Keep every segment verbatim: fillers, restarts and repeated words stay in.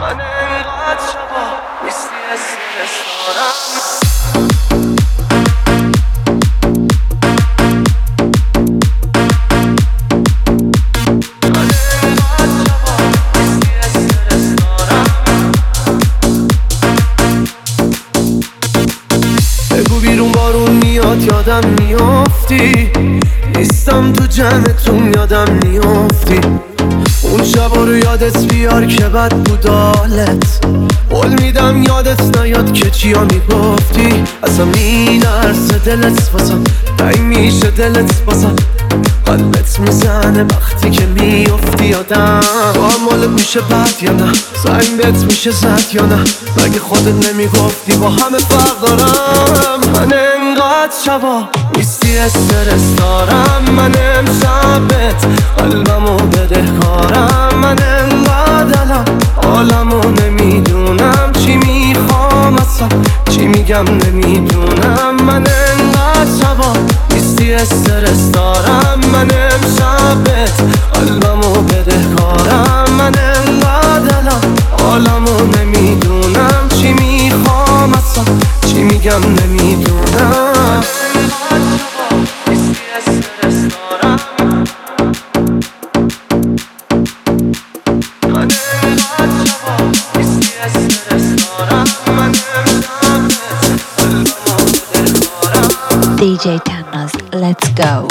من انقدر شبا نیستی استرس دارم. یادم میافتی نیستم تو جمعتون، یادم میافتی اون شبا رو یادت بیار که بد بود حالت. قول میدم یادت نیاد که چیا میگفتی. اصلا میلرزه دلت واسم، تنگ میشه دلت واسم، قلبت میزنه وقتی که میافتی یادم. با مالت میشه بد یا نه؟ زنگ بهت میشه زد یا نه؟ مگه خودت نمیگفتی با همه فرق دارم؟ من انقدر شبا نیستی استرس دارم. من امشبت قلبمو بده کارم. من انقدر الان حالمو نمیدونم، چی میخوام اصلا چی میگم نمیدونم. من انقدر شبا نیستی استرس دارم. من امشبت قلبمو بده کارم. من انقدر الان حالمو نمیدونم، چی میخوام اصلا چی میگم نمیدونم. دی جی Tannaz, let's go.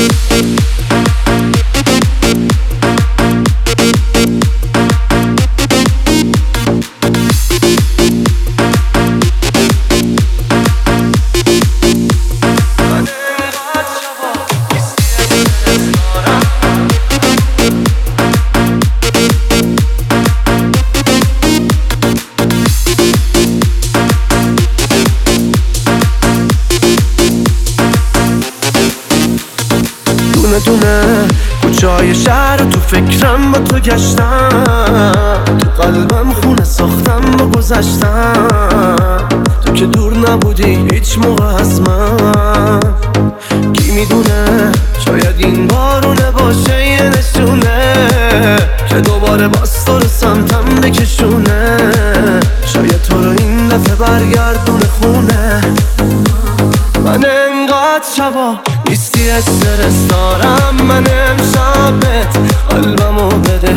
دونه کوچای شهر تو فکرم با تو گشتم، تو قلبم خونه ساختم با گذشتم. تو که دور نبودی هیچ موقع از من، کی میدونه شاید این بارونه باشه یه نشونه که دوباره باز تو رو سمتم بکشونه. شاید تو رو این دفعه برگردونه خونه. من انقدر شبا نیستی استرس دارم. من امشبت قلبمو بده